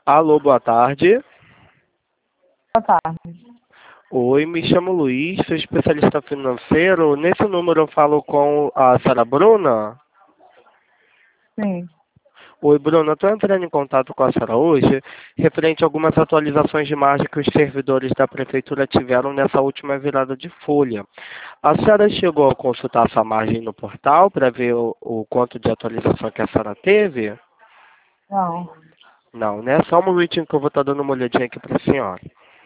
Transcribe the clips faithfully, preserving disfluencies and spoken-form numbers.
Alô, boa tarde. Boa tarde. Oi, me chamo Luiz, sou especialista financeiro. Nesse número eu falo com a senhora Bruna. Sim. Oi, Bruna, estou entrando em contato com a senhora hoje, referente a algumas atualizações de margem que os servidores da prefeitura tiveram nessa última virada de folha. A senhora chegou a consultar sua margem no portal para ver o, o quanto de atualização que a senhora teve? Não. Não, né? Só um minutinho que eu vou estar dando uma olhadinha aqui para a senhora.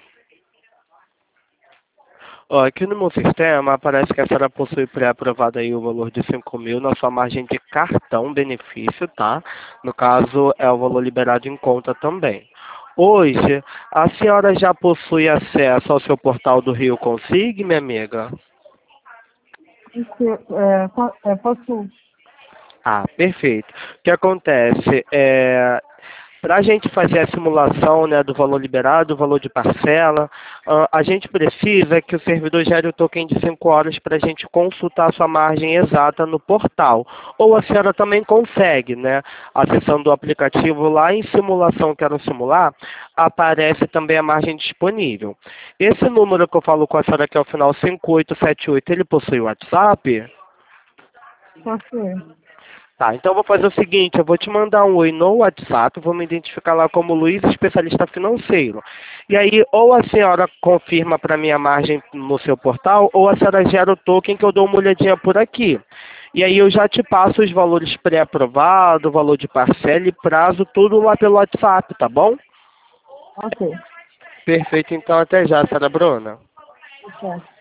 Ó, aqui no meu sistema aparece que a senhora possui pré-aprovado aí o valor de cinco mil na sua margem de cartão benefício, tá? No caso, é o valor liberado em conta também. Hoje, a senhora já possui acesso ao seu portal do Rio Consig, minha amiga? Isso, é, po- é, posso... Ah, perfeito. O que acontece é, para a gente fazer a simulação, né, do valor liberado, do valor de parcela, ah, a gente precisa que o servidor gere o token de cinco horas para a gente consultar a sua margem exata no portal. Ou a senhora também consegue, né, acessando o aplicativo lá em simulação, quero simular, aparece também a margem disponível. Esse número que eu falo com a senhora que é o final cinco oito sete oito, ele possui o WhatsApp? Posso... Tá, então eu vou fazer o seguinte, eu vou te mandar um oi no WhatsApp, vou me identificar lá como Luiz, especialista financeiro. E aí, ou a senhora confirma para mim a margem no seu portal, ou a senhora gera o token que eu dou uma olhadinha por aqui. E aí eu já te passo os valores pré-aprovados, valor de parcela e prazo, tudo lá pelo WhatsApp, tá bom? Ok. Perfeito, então até já, senhora Bruna. Certo.